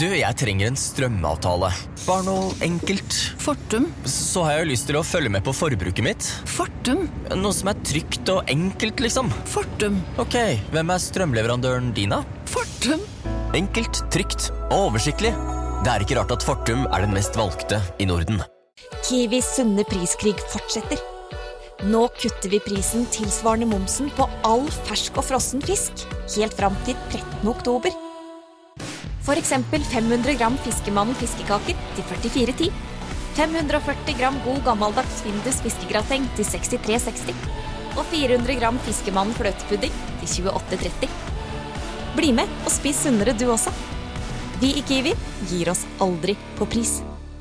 Du, jeg trenger en strømavtale. Bare noe enkelt. Fortum. Så har jeg jo lyst til å følge med på forbruket mitt. Fortum. Noe som trygt og enkelt, liksom. Fortum. Ok, hvem strømleverandøren din da? Fortum. Enkelt, trygt og oversiktlig. Det ikke rart at Fortum den mest valgte i Norden. Kiwis sunne priskrig fortsetter. Nå kutter vi prisen tilsvarende momsen på all fersk og frossen fisk, helt fram til 13. oktober. For eksempel 500 gram Fiskemannen fiskekaker til 44,10. 540 gram god gammeldags Findus fiskegrateng til 63,60. Og 400 gram Fiskemannen fløtepudding til 28,30. Bli med og spis sunnere du også. Vi i Kiwi gir oss aldri på pris.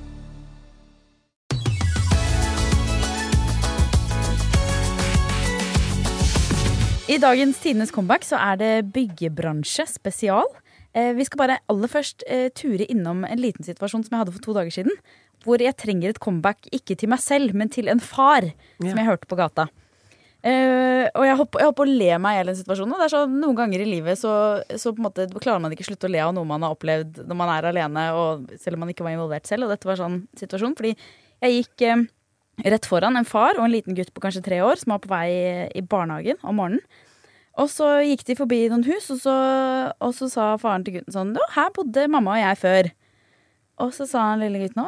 I dagens Tidenes comeback så det byggebransje spesial. Vi skal bare aller først ture innom en liten situasjon som jeg hadde for 2 dager siden, hvor jeg trenger et comeback ikke til meg selv, men til en far som jeg hørte på gata. Og jeg holdt på å le meg i hele situasjonen. Det sånn, noen ganger i livet så på en måte klarer man ikke slutte å le av noe man har opplevd når man alene, og selv om man ikke var involvert selv. Og dette var sånn situasjon, fordi jeg gikk rett foran en far og en liten gutt på kanskje 3 år som var på vei i barnehagen om morgenen. Og så gikk de forbi noen hus, og så sa faren til gutten sånn, her bodde mamma og jeg før. Og så sa han lille gutten,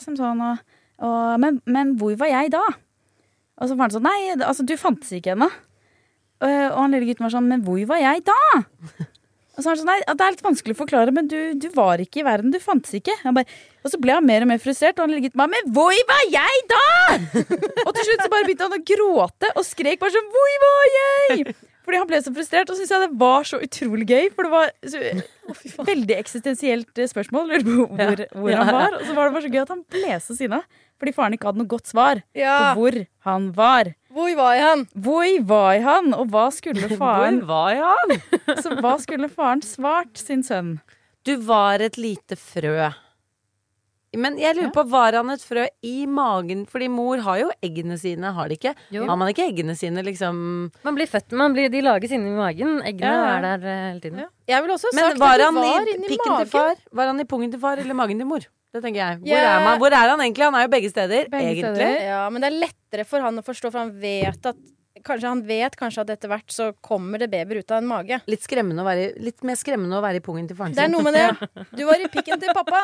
men hvor var jeg da? Og så faren sånn, nei, altså du fantes ikke ennå. Og han lille gutten var sånn, men hvor var jeg da? Og så var han sånn, nei, det litt vanskelig å forklare, men du var ikke i verden, du fantes ikke. Og så ble han mer og mer frustrert, og han lille gutten bare, men hvor var jeg da? Og til slutt så bare begynte han å gråte og skrek bare sånn, hvor var jeg? Fordi han ble så frustrert, og syntes jeg det var så utrolig gøy, for det var så veldig eksistensielt spørsmål, lurer på hvor han var. Og så var det bare så gøy at han ble så sinna, fordi faren ikke hadde noe godt svar på hvor han var. Hvor var han? Hvor var han? Og hva skulle faren Hvor var han? Så hva skulle faren svart sin sønn? Du var et lite frø. Men jeg lurer på, var han et frø i magen? Fordi mor har jo eggene sine, har de ikke? Jo. Har man ikke eggene sine, liksom? Man blir født, de lages inni magen. Eggene der hele tiden. Ja. Jeg vil også ha sagt at du var inni pikken magen. Til far? Var han i pungen til far eller magen til mor? Det tenker jeg. Hvor han egentlig? Han jo begge steder, egentlig. Ja, men det lettere for han å forstå, for han vet at etter hvert så kommer det babyer ut av en mage. Litt mer skremmende å være i pungen til faren sin. Det noe med det. Du var i pikken til pappa.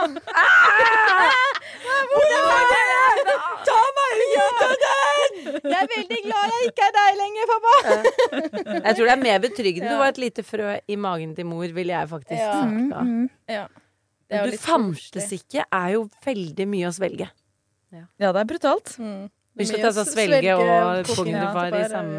Hvor er det? Ta meg ut av den! Jeg veldig glad jeg ikke deg lenger, pappa. Jeg tror det mer betryggende. Du var et lite frø i magen til mor, vil jeg faktisk Ja. Du fantes ikke jo veldig mye å svelge. Ja, det brutalt. Vi skal ta oss svelge og pungen til far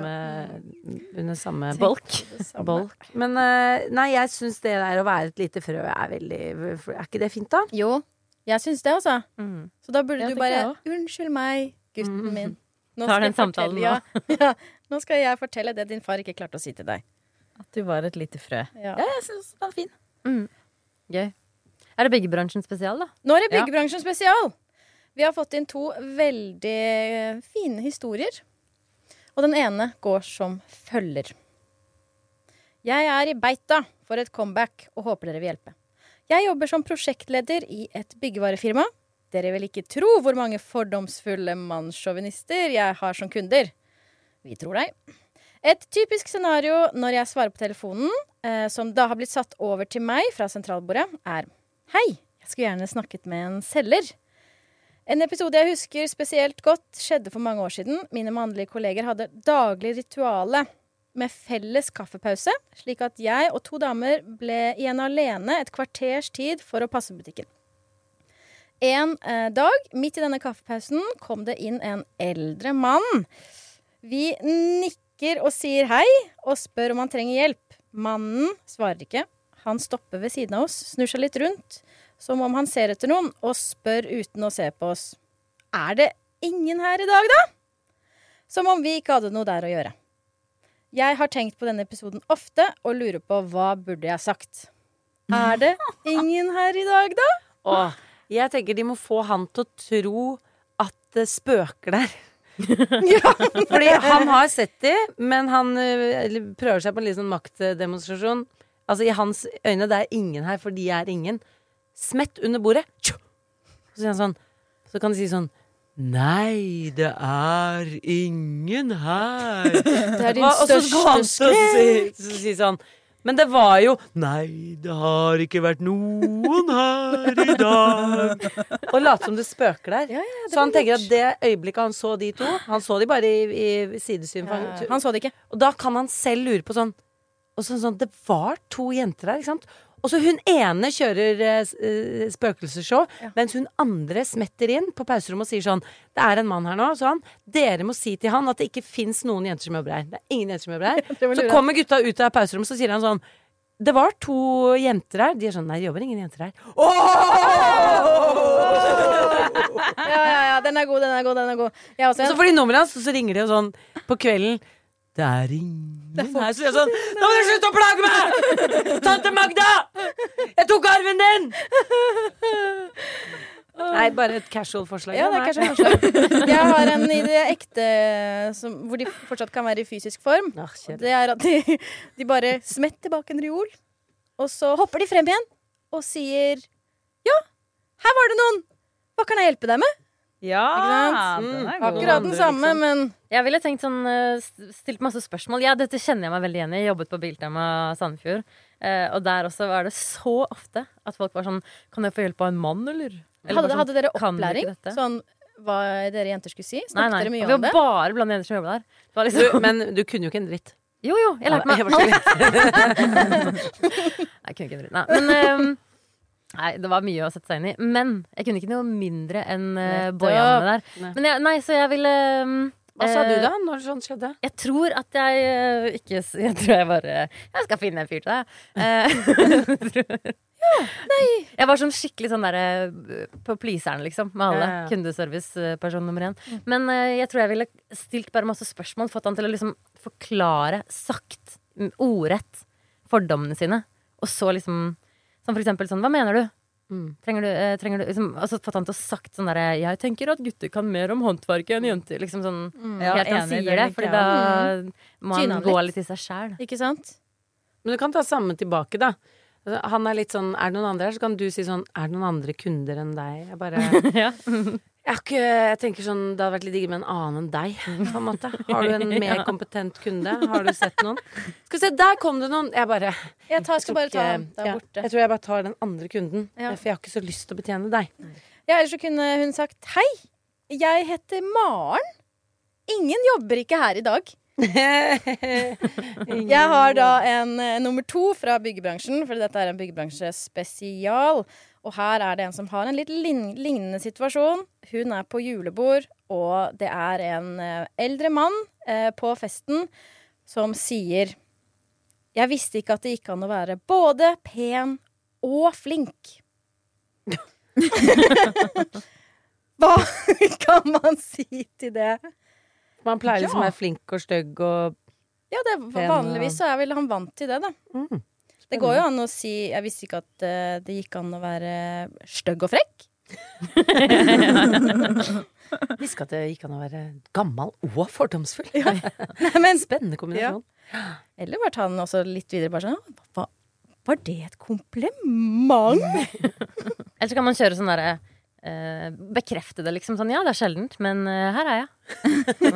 under samme bolk. Men nei, jeg synes det å være et lite frø veldig. Ikke det fint da? Jo, jeg synes det altså. Så da burde du bare, unnskyld meg, gutten min. Nå nå skal jeg fortelle det din far ikke klarte å si til deg. At du var et lite frø. Ja, jeg synes det fin. Gøy. Det byggebransjen spesial da? Nå det byggebransjen spesial. Vi har fått inn 2 veldig fine historier. Og den ene går som følger. Jeg i beita for et comeback og håper dere vil hjelpe. Jeg jobber som prosjektleder i et byggevarefirma. Dere vil ikke tro hvor mange fordomsfulle mannssjåvinister jeg har som kunder. Vi tror deg. Et typisk scenario når jeg svarer på telefonen, som da har blitt satt over til meg fra sentralbordet, Hei, jeg skulle gjerne snakket med en selger. En episode jeg husker spesielt godt skjedde for mange år siden. Mine mannlige kolleger hadde daglig rituale med felles kaffepause, slik at jeg og 2 damer ble igjen alene et kvarters tid for å passe butikken. En dag, midt i denne kaffepausen, kom det inn en eldre mann. Vi nikker og sier hei, og spør om han trenger hjelp. Mannen svarer ikke. Han stopper ved siden av oss, snur seg litt rundt, som om han ser etter noen, og spør uten å se på oss. Det ingen her i dag, da? Som om vi ikke hadde noe der å gjøre. Jeg har tenkt på denne episoden ofte, og lurer på hva burde jeg sagt. Det ingen her i dag, da? Jeg tenker de må få han til å tro at det spøker der. Fordi han har sett det, men han prøver seg på en litt sånn maktdemonstrasjon. Altså i hans øyne, det ingen her, for de ingen. smett under bordet. Så sier han sånn, så kan de si sånn, nei, det er ingen her. Det er din største skrekk. Så sier sånn, men det var jo, nei, det har ikke vært noen her i dag. Og late som det spøker der. Så han tenker at det øyeblikket han så de to, han så de bare i sidesyn. Han så det ikke. Og da kan han selv lure på sånn, og sånn, det var to jenter der, ikke sant? Og så hun ene kjører spøkelsesshow, mens hun andre smetter inn på pauserommet og sier sånn, det er en mann her nå, sånn, dere må si til han at det ikke finnes noen jenter som jobber her. Det er ingen jenter som jobber her. Så kommer gutta ut av pauserommet, så sier han sånn, det var to jenter her. De er sånn, nei, det jobber ingen jenter her. Ja, den er god. Og så får de nummeret hans, og så ringer de og sånn, på kvelden, det er ingen her. Så jeg sånn, nå må du slutte å plage meg! Tante Magda! Jeg tok arven din! Nei, bare et casual forslag. Ja, det er casual forslag. Jeg har en i det ekte hvor de fortsatt kan være i fysisk form. Det er at de bare smetter bak en reol, og så hopper de frem igjen og sier, ja, her var det noen. Hva kan jeg hjelpe deg med? Ja, akkurat den samme, men jeg ville tenkt sånn, stilt masse spørsmål. Ja, dette kjenner jeg meg veldig igjen i. Jeg jobbet på Biltema Sandefjord, og der også var det så ofte at folk var sånn, kan jeg få hjelp av en mann, eller? Hadde dere opplæring? Sånn, hva dere jenter skulle si? Snakket dere mye om det? Vi var bare blant jenter som jobbet der. Det var liksom... Men du kunne jo ikke en dritt. Jo, jeg lærte meg alt. Jeg kunne ikke en dritt. Men... Nei, det var mye å sette seg inn i. Men jeg kunne ikke noe mindre enn boyene der. Men så jeg ville Hva sa du da, når sånt skjedde? Jeg tror at jeg ikke Jeg tror jeg bare Jeg skal finne en fyr til deg. Jeg var sånn skikkelig sånn der på pleaseren, liksom, med alle. Kundeservice, person nummer 1. Men jeg tror jeg ville stilt bare masse spørsmål, fått han til å liksom forklare sagt, ordrett, fordommene sine. Og så liksom som for eksempel sånn, hva mener du? Trenger du liksom, altså fått han til å sagt sånn der, jeg tenker at gutter kan mer om håndverket enn jenter, liksom sånn, helt han sier det, fordi da må han gå litt i seg selv. Ikke sant? Men du kan ta samme tilbake da. Han er litt sånn, er det noen andre her, så kan du si sånn, er det noen andre kunder enn deg? Jeg bare... Jeg tenker sånn, det hadde vært litt digg med en annen enn deg, på en måte. Har du en mer kompetent kunde? Har du sett noen? Skal vi se, der kom det noen. Jeg skal bare ta den der borte. Jeg tror jeg bare tar den andre kunden, for jeg har ikke så lyst til å betjene deg. Ja, ellers så kunne hun sagt, hei, jeg heter Maren. Ingen jobber ikke her i dag. Jeg har da en nummer 2 fra byggebransjen, for dette er en byggebransje spesial. Og her er det en som har en litt lignende situasjon. Hun er på julebord, og det er en eldre mann på festen som sier, jeg visste ikke at det gikk an å være både pen og flink. Hva kan man si til det? Man pleier liksom å være flink og stygg og ja, vanligvis så er vel han vant til det da. Det går jo an å si, jeg visste ikke at det gikk an å være stygg og frekk. Jeg visste ikke at det gikk an å være gammel og fordomsfull. Men spennende kombinasjon. Ja. Eller var han også litt videre bare sånn, var det et kompliment? Eller så kan man kjøre sånn der bekrefte det liksom sånn, ja det er sjeldent, men her er jeg.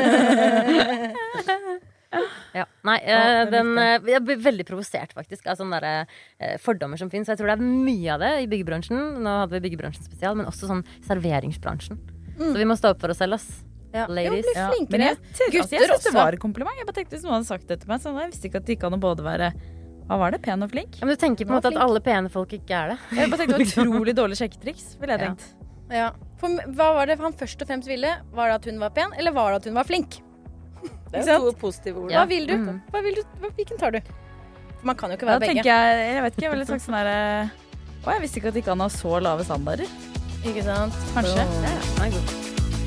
Ja, nei, jeg blir veldig provosert faktisk av sånne der fordommer som finnes. Jeg tror det er mye av det i byggebransjen. Nå hadde vi byggebransjen spesial, men også sånn serveringsbransjen. Så vi må stå opp for oss selv, ass. Ja. Ladies. Ja, bli flinkere. Men jeg synes det var et kompliment. Jeg bare tenkte hvis noen hadde sagt det til meg, sånn, jeg visste ikke at det gikk an å både være, hva var det, pen og flink? Ja, men du tenker på en måte at alle pene folk ikke er det. Jeg bare tenkte det var utrolig dårlig sjekketriks, ville jeg tenkt. Ja. For hva var det han først og fremst ville? Var det at hun var pen, eller var det at hun var flink? Det er 2 positive ord. Hva vil du? Hvilken tar du? For man kan jo ikke være begge. Jeg vet ikke, jeg ville sagt sånn her jeg visste ikke at det ikke an å ha så lave standarder. Ikke sant? Kanskje. Ja, den er god.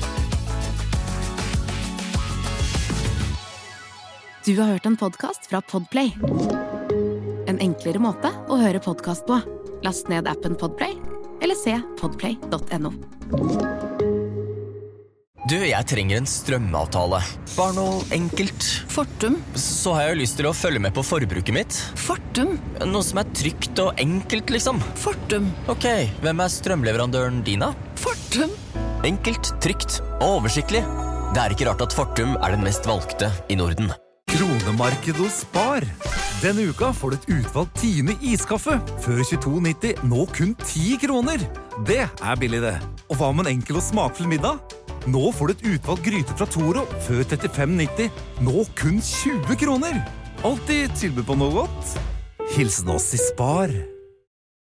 Du har hørt en podcast fra Podplay. En enklere måte å høre podcast på. Last ned appen Podplay, eller se podplay.no. Du, jeg trenger en strømavtale. Bare noe enkelt. Fortum. Så har jeg jo lyst til å følge med på forbruket mitt. Fortum. Noe som er trygt og enkelt, liksom. Fortum. Ok, hvem er strømleverandøren din da? Fortum. Enkelt, trygt og oversiktlig. Det er ikke rart at Fortum er den mest valgte i Norden. Kronemarked hos Spar. Denne uka får du et utvalgt Tine iskaffe. Før 22,90, nå kun 10 kroner. Det er billig det. Og hva med en enkel og smakfull middag? Nå får du et utvalgt gryte fra Toro. Før 35,90, nå kun 20 kroner. Alltid tilbud på noe godt. Hilsen oss i Spar.